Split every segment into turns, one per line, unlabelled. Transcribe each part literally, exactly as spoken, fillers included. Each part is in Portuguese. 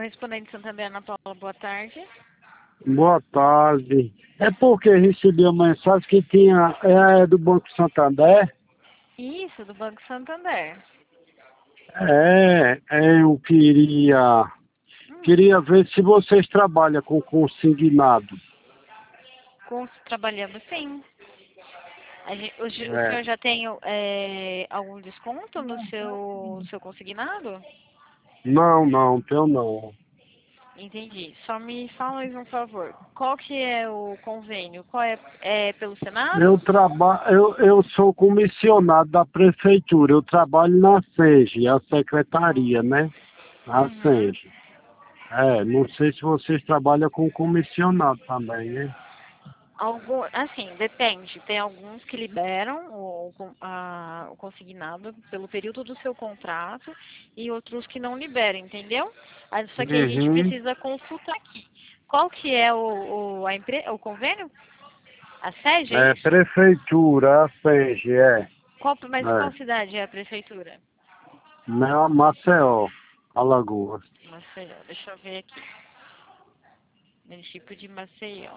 Correspondente Santander, Ana Paula, boa tarde.
Boa tarde. É porque recebi a mensagem que tinha, é do Banco Santander.
Isso, do Banco Santander.
É, é, eu queria,
Hum,
queria ver se vocês trabalham com consignado.
com, trabalhamos sim. A gente, o, ge- o
É.
senhor já tem é, algum desconto no seu, seu consignado?
Não, não, tenho não.
Entendi. Só me fala mais um favor. Qual que é o convênio? Qual é, é pelo
Eu
Senado?
trabalho, eu, eu sou comissionado da prefeitura, eu trabalho na SENGE, a secretaria, né? A
Uhum.
SENGE. É, não sei se vocês trabalham com comissionado também, né?
Algum, assim, depende. Tem alguns que liberam o, o, a, o consignado pelo período do seu contrato e outros que não liberam, entendeu? Aí, só que a gente
Uhum.
precisa consultar aqui. Qual que é o, o, a empre, o convênio? A sede, é
É,
isso?
prefeitura, a SENGE, é.
Qual, mas
É.
qual cidade é a prefeitura?
Não, Maceió, Alagoas.
Maceió. Deixa eu ver aqui. Município de Maceió.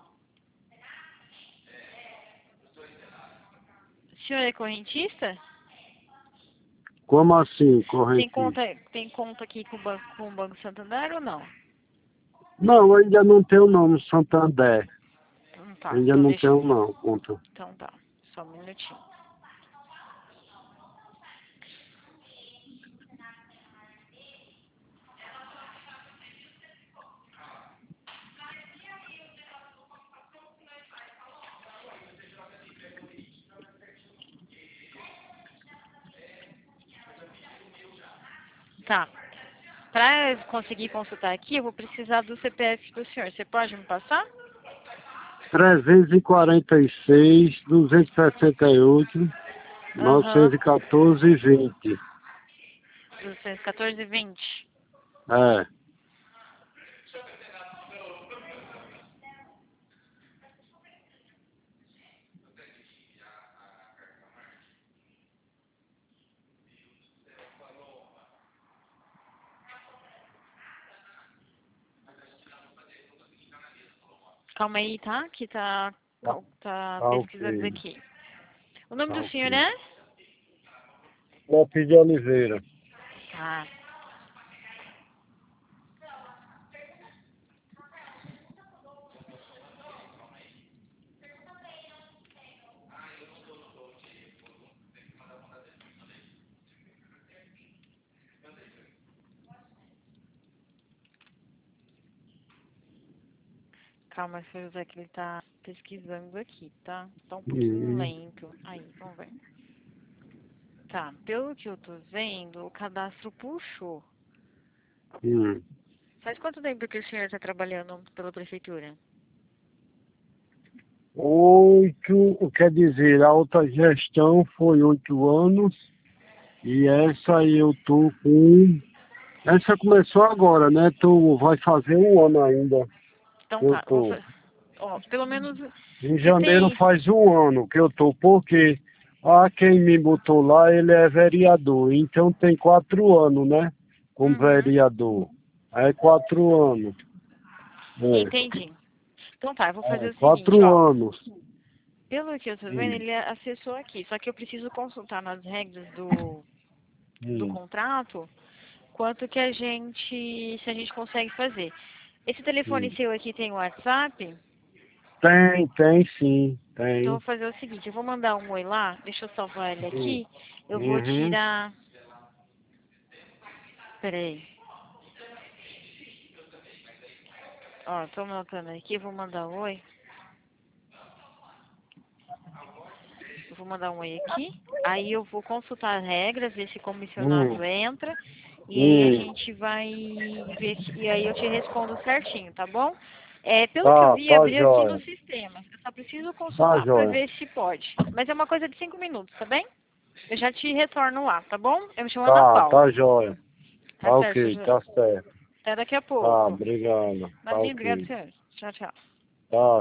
O senhor é correntista?
Como assim,
Tem
correntista?
conta, tem conta aqui com o Banco, com o Banco Santander ou não?
Não, ainda não tenho não no Santander.
Não tá.
Ainda
Então
não
deixa.
tenho não, conta.
Então tá. Só um minutinho. Tá. Para conseguir consultar aqui, eu vou precisar do C P F do senhor. Você pode me passar?
trezentos e quarenta e seis, duzentos e sessenta e oito, novecentos
Aham.
e quatorze, vinte.
duzentos e quatorze e vinte.
É.
Calma aí, tá? Que tá,
Tá,
tá
tá
pesquisando
ok.
aqui. O nome
Tá
do senhor
ok.
é?
Lopes de Oliveira.
Tá. Calma, seu José, que ele tá pesquisando aqui, tá? Tá um pouquinho
Uhum.
lento. Aí, vamos ver. Tá, pelo que eu tô vendo, o cadastro puxou.
Hum.
Faz quanto tempo que o senhor tá trabalhando pela prefeitura?
Oito, quer dizer, a outra gestão foi oito anos e essa aí eu tô com. Essa começou agora, né? Tu vai fazer um ano ainda.
Então
Eu
tá, eu vou
tô.
fa... Ó, pelo menos
Em
você
janeiro
tem.
faz um ano que eu tô, porque ah, quem me botou lá, ele é vereador, então tem quatro anos, né? Como
Uhum,
vereador. É quatro anos. É,
entendi. Então tá, eu vou fazer
é
o seguinte,
quatro
ó.
anos.
Pelo que eu tô vendo,
Hum,
ele acessou aqui. Só que eu preciso consultar nas regras do, do
hum,
contrato quanto que a gente. Se a gente consegue fazer. Esse telefone
hum.
seu aqui tem o WhatsApp?
Tem, tem sim,
Então eu vou
tem.
fazer o seguinte, eu vou mandar um oi lá, deixa eu salvar ele
Hum.
aqui. Eu vou
Uhum.
tirar. Peraí. Ó, tô anotando aqui, eu vou mandar um oi. Eu vou mandar um oi aqui. Aí eu vou consultar as regras, ver se
Hum.
comissionado entra. E aí a
Hum.
gente vai ver. se- E aí eu te respondo certinho, tá bom? É, pelo que eu
Tá,
vi,
tá
abri aqui no
jóia.
sistema. Eu só preciso
Tá
consultar pra
jóia.
ver se pode. Mas é uma coisa de cinco minutos, tá bem? Eu já te retorno lá, tá bom? Eu me chamo Ana
Tá,
Paula.
tá jóia.
Tá
Tá
certo,
ok,
José.
tá certo.
Até daqui a
Tá,
pouco.
obrigado. Tá
Imagina, obrigado,
ok.
senhor. Tchau, tchau.
Tá.